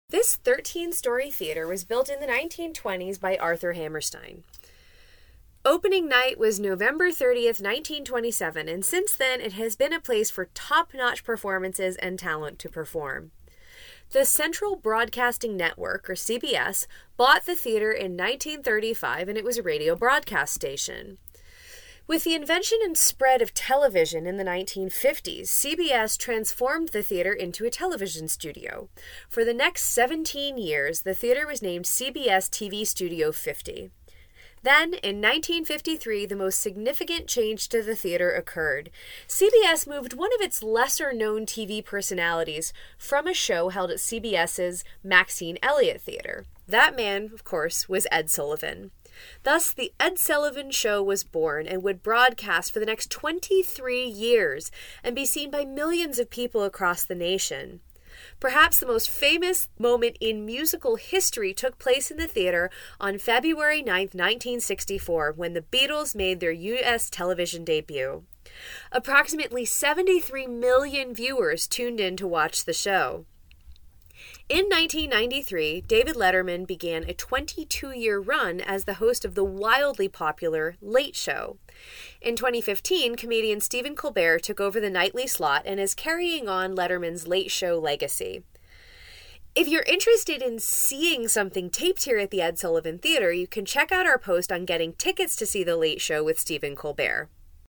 This 13-story theater was built in the 1920s by Arthur Hammerstein. Opening night was November 30th, 1927, and since then it has been a place for top-notch performances and talent to perform. The Central Broadcasting Network, or CBS, bought the theater in 1935, and it was a radio broadcast station. With the invention and spread of television in the 1950s, CBS transformed the theater into a television studio. For the next 17 years, the theater was named CBS TV Studio 50. Then, in 1953, the most significant change to the theater occurred. CBS moved one of its lesser-known TV personalities from a show held at CBS's Maxine Elliott Theater. That man, of course, was Ed Sullivan. Thus, the Ed Sullivan Show was born and would broadcast for the next 23 years and be seen by millions of people across the nation. Perhaps the most famous moment in musical history took place in the theater on February 9, 1964, when the Beatles made their U.S. television debut. Approximately 73 million viewers tuned in to watch the show. In 1993, David Letterman began a 22-year run as the host of the wildly popular Late Show. In 2015, comedian Stephen Colbert took over the nightly slot and is carrying on Letterman's Late Show legacy. If you're interested in seeing something taped here at the Ed Sullivan Theater, you can check out our post on getting tickets to see the Late Show with Stephen Colbert.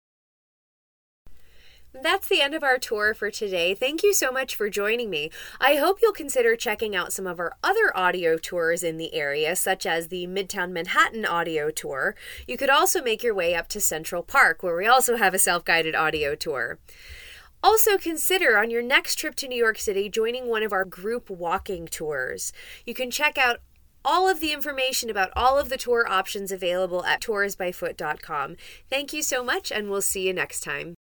That's the end of our tour for today. Thank you so much for joining me. I hope you'll consider checking out some of our other audio tours in the area, such as the Midtown Manhattan audio tour. You could also make your way up to Central Park, where we also have a self-guided audio tour. Also consider on your next trip to New York City joining one of our group walking tours. You can check out all of the information about all of the tour options available at toursbyfoot.com. Thank you so much, and we'll see you next time.